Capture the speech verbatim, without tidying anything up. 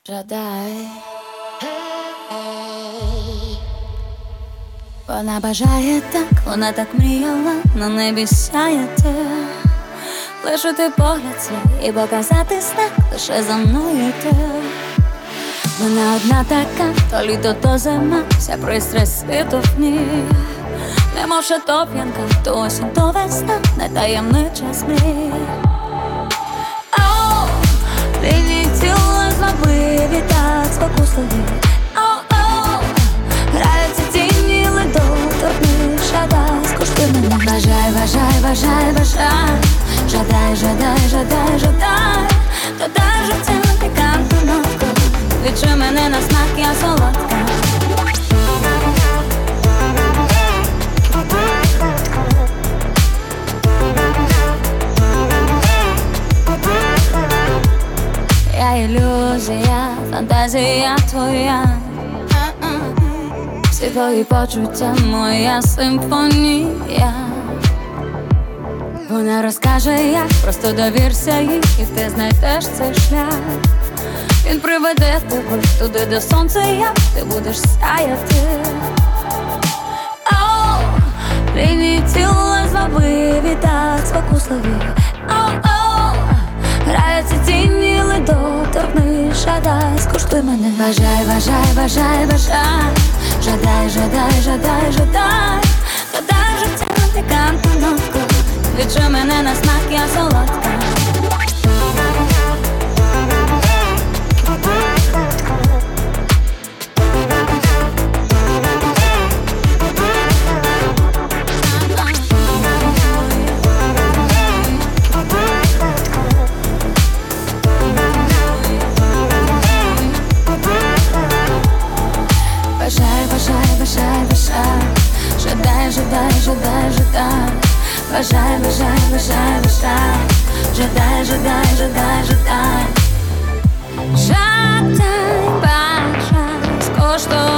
Жадай. Вона бажає так, вона так мріяла, на небі сяяти, лишити погляд свій і показати знак, лише за мною йти. Вона одна така, то літо, то зима, вся пристрасть світу в ній. Немов шатоп'янка, то осінь, то весна, не таємнича змрій. Оу, лінії тіла звабливі, так спокусливі. Оу-оу, граються тіні, ледо, торкни, жадай, скуштуй мене. Бажай, бажай, бажай, бажай, жадай, жадай, жадай, жадай, додай життя пікантну нотку, відчуй мене на смак, я солодка. Я ілюзія, фантазія твоя, всі твої почуття, моя симфонія. Вона розкаже як, просто довірся їй, і ти знайдеш цей шлях. Він приведе тебе туди, де сонце як, ти будеш сяяти. Оу, лінії тіла звабливі, так спокусливі. Оу-оу, граються тіні, ледо, торкни, жадай, скуштуй мене. Бажай, бажай, бажай, бажай, жадай, жадай, жадай, жадай, додай життя пікантну нотку, відчуй мене на смак, я солодка. Бажай, бажай, бажай, бажай, жадай, жадай, жадай, жадай, бажай, бажай, бажай, бажай, жадай, жадай, жадай, жадай, жадай, бажай, скоштуй.